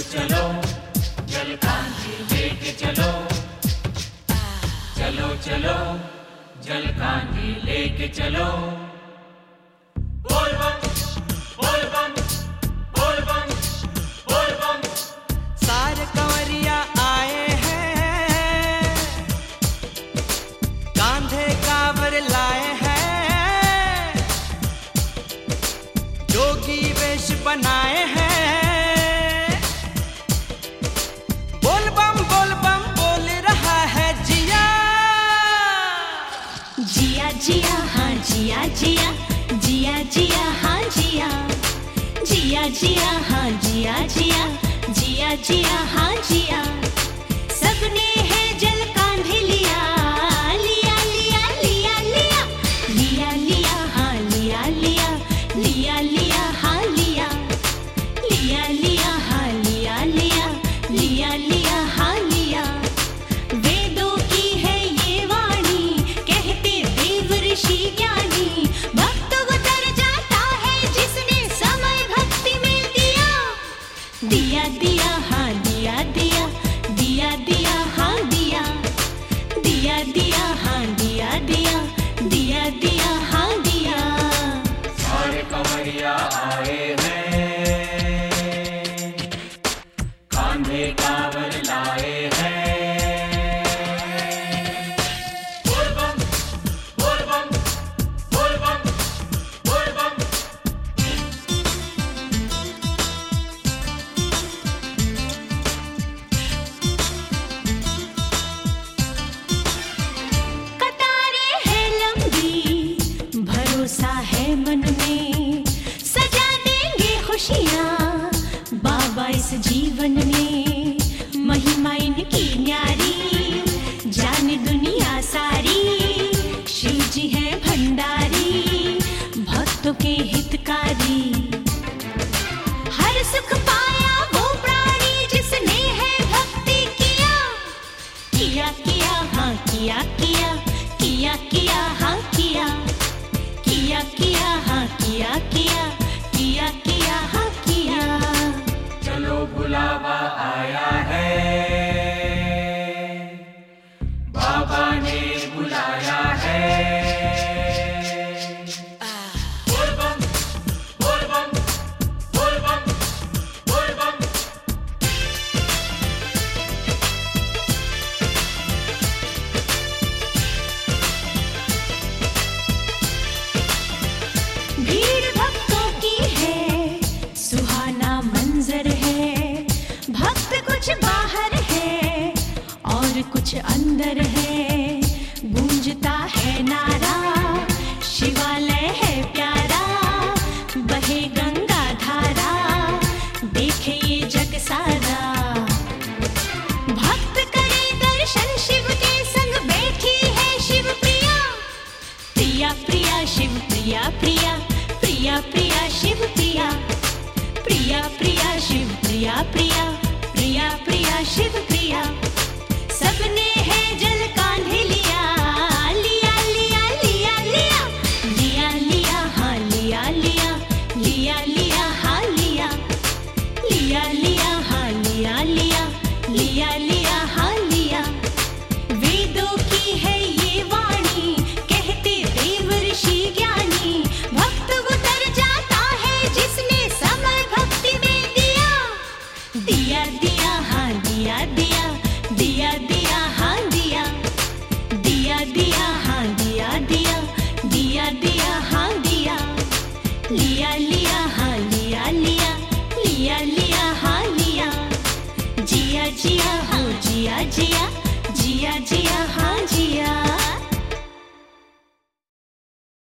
चलो जल कांधी लेके चलो, चलो चलो जल कांधी लेके चलो। बोल बम बोल बम बोल बम बोल बम। सारे कंवरिया आए हैं, कांधे कांवर लाए हैं, जोगी वेश बनाए हैं। बोल बम बोल रहा है जिया, जिया जिया हाँ जिया जिया, जिया जिया हाँ जिया, जिया जिया हाँ जिया जिया, जिया जिया हाँ जिया। सबने है जल कांधे लिया, लिया लिया लिया लिया, लिया लिया हाँ लिया लिया, लिया लिया हाँ लिया, लिया लिया हाँ लिया लिया, लिया लिया हाँ लिया। वेदों की है ये वाणी, कहते देव ऋषि ज्ञानी, भक्त को तर जाता है जिसने समय भक्ति में दिया। दिया दिया हाँ दिया दिया, दिया दिया हाँ दिया, दिया दिया हाँ दिया दिया, दिया दिया हाँ दिया। सारे कंवरिया आए हैं, कांधे कांवर लाए हैं। बोल बम बोल बम बोल बम बोल बम। कतारें हैं लंबी, भरोसा है मन में, सजा देंगे खुशियाँ बाबा इस जीवन में। महिमा इनकी न्यारी, जाने दुनिया सारी, शिव जी है भंडारी, भक्तों के हितकारी। हर सुख पाया वो प्राणी जिसने है भक्ति किया, किया किया हाँ किया किया, किया किया हाँ किया, किया किया हाँ किया किया, किया किया हाँ किया। चलो बुलावा आया है, बाबा ने बुलाया है। बोल बम बोल बम बोल बम बोल बम। भीड़ भक्तों की है, सुहाना मंजर है, भक्त कुछ बाहर है और कुछ अंदर है। गूंजता है नारा, शिवालय है प्यारा, बहे गंगा धारा, देखे ये जग सारा। भक्त करे दर्शन शिव के संग बैठी है शिव प्रिया, प्रिया प्रिया शिव प्रिया प्रिया, प्रिया प्रिया शिव प्रिया, प्रिया प्रिया शिव प्रिया प्रिया, प्रिया प्रिया शिव प्रिया। सबने है जल कांधे लिया, लिया लिया लिया लिया, लिया लिया हाँ लिया लिया, लिया लिया हाँ लिया, लिया लिया हाँ लिया लिया, लिया लिया हाँ लिया। वेदों की है ये वाणी, कहते देव ऋषि ज्ञानी, भक्त को तर जाता है जिसने समय भक्ति में दिया। दिया दिया हाँ दिया दिया, दिया दिया हाँ दिया, दिया दिया हाँ दिया दिया, दिया दिया हाँ दिया। लिया लिया हाँ लिया लिया, लिया लिया हाँ लिया। जिया जिया हाँ जिया जिया, जिया जिया हाँ